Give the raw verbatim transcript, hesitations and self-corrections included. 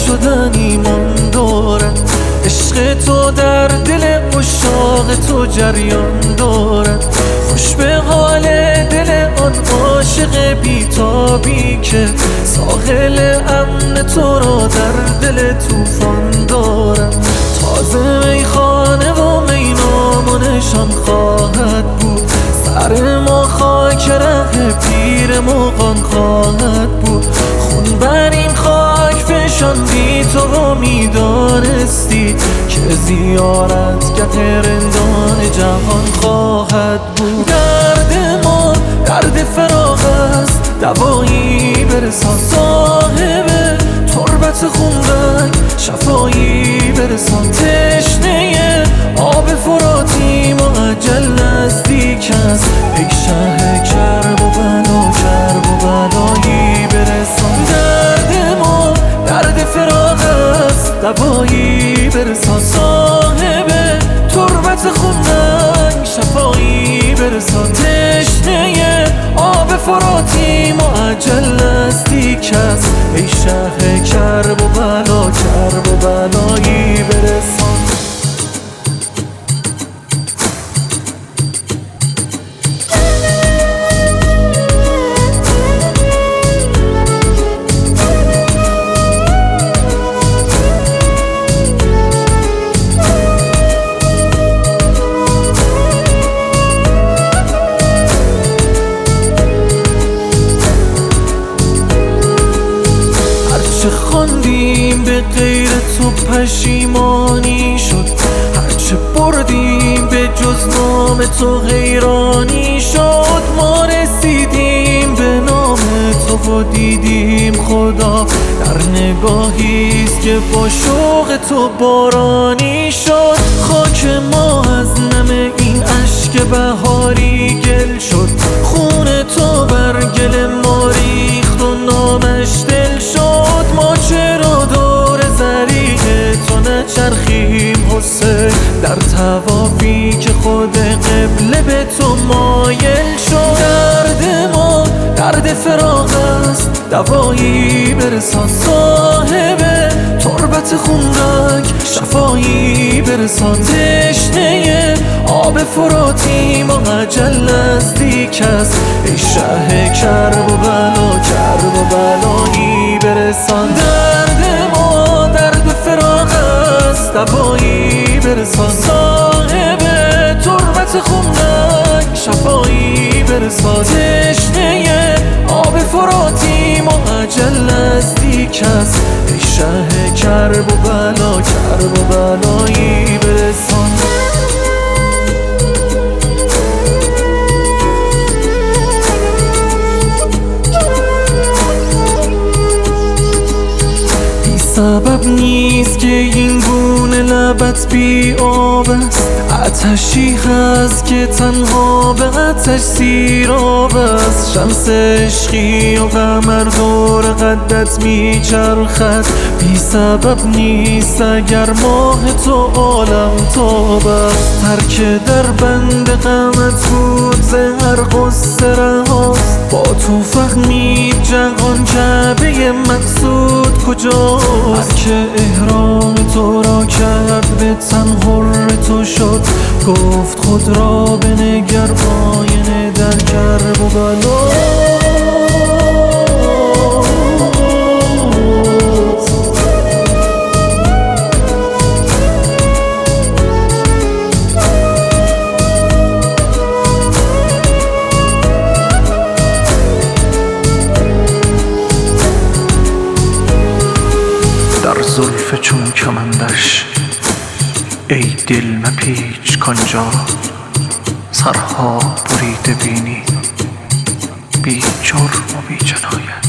نشدنی من دارد. عشق تو در دل عشاق تو جریان دارد. خوش به حال دل آن عاشق بیتابی که ساحل امن تو را در دل طوفان دارد. تازه میخانه و مینامونشان خواهد بود. سر ما خاک ره پیر مغان خواهد بود. خون بر این خاک فشاندی تو و میدانستی که زیارتگه رندان جهان خواهد بود. درد ما درد فراق است، دوایی برسان. صاحب تربت خونرنگ شفایی برسان. تشنه آب فراتی معجل نزدیک است. ای شه کرب و بلا کرب و بلایی برسان. درد ما درد فراق است، دوایی برسان. صاحب تربت خونرنگ شفایی برسان. تشنه آب فراتی معجل نزدیک است. ای شه کرب و بلا کرب و بلایی برسان. هرچه خواندیم به غیر تو پشیمانی شد. هرچه بردیم به جز نام تو حیرانی شد. ما رسیدیم به نام تو و دیدیم خدا در نگاهیست که با شوق تو بارانی شد. خاک ما از نم این اشک بهاری گل شد. خون تو بر گل ما ریخت و نامش دل شد. ما چرا دور زریع تو نچرخیم حسین، در طوافی که خود قبله به تو مایل شد. درد ما درد فراق است، دوایی برسان. صاحب تربت خونرنگ شفایی برسان. تشنه آب فراتی معجل نزدیک است. ای شه کرب و بلا کرب و بلایی برسان. درد ما درد فراق است، دوایی برسان. صاحب تربت خونرنگ شفایی برسان. تشنه آب فراتی معجل نزدیک است. ای شه کرب و بلا کرب و بلایی برسان. سبب نیست که این گونه لبت بی آب است. آتشی هست که تنها به آتش سیراب است. شمس عشقی و قمر دور قدت می چرخد. بی سبب نیست اگر ماه تو عالم تاب است. ترک در بند غمت بود ز هر غصه رهاست. با تو فهمید جهان کعبه مقصود کجاست. که احرام تو را کرد به تن حر تو شد. گفت خود را بنگر آینه در کرب و بلا. در زلف چون کمندش ای دل مپیچ کانجا. سرها بریده بینی بی جرم و بی جنایت.